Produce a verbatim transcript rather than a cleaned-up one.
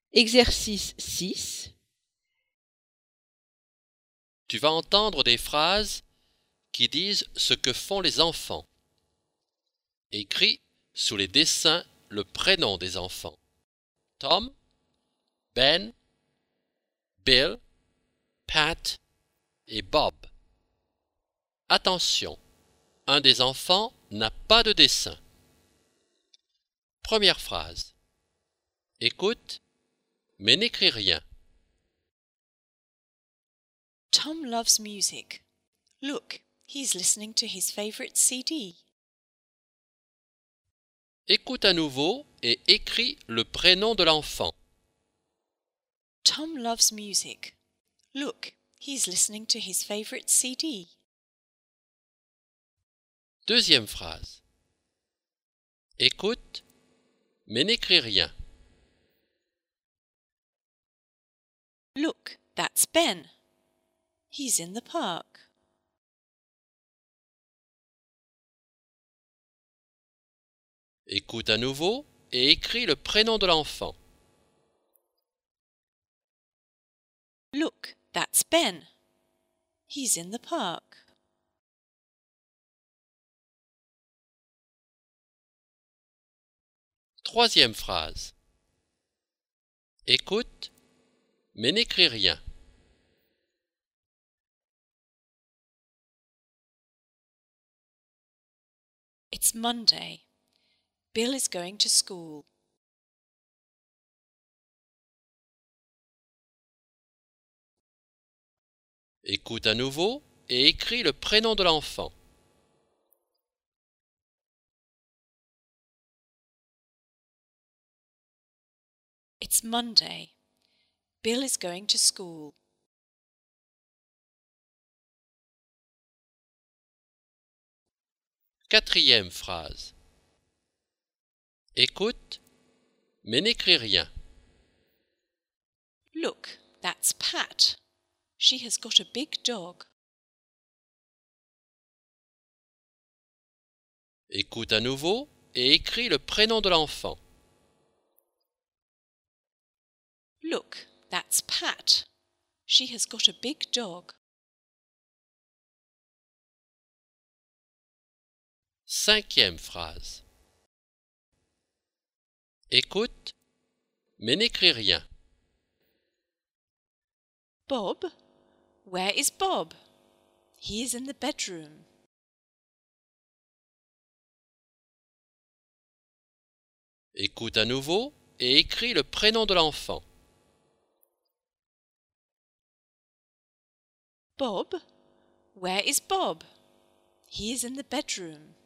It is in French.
Exercice six. Tu vas entendre des phrases qui disent ce que font les enfants. Écris sous les dessins le prénom des enfants. Tom, Ben, Bill, Pat et Bob. Attention, un des enfants n'a pas de dessin. Première phrase. Écoute, mais n'écris rien. Tom loves music. Look, he's listening to his favorite C D. Écoute à nouveau et écris le prénom de l'enfant. Tom loves music. Look, he's listening to his favorite C D. Deuxième phrase. Écoute, mais n'écris rien. Look, that's Ben. He's in the park. Écoute à nouveau et écris le prénom de l'enfant. Look, that's Ben. He's in the park. Troisième phrase. Écoute, mais n'écris rien. It's Monday. Bill is going to school. Écoute à nouveau et écris le prénom de l'enfant. It's Monday. Bill is going to school. Quatrième phrase. Écoute, mais n'écris rien. Look, that's Pat. She has got a big dog. Écoute à nouveau et écris le prénom de l'enfant. Look, that's Pat. She has got a big dog. Cinquième phrase. Écoute, mais n'écris rien. Bob? Where is Bob? He is in the bedroom. Écoute à nouveau et écris le prénom de l'enfant. Bob? Where is Bob? He is in the bedroom.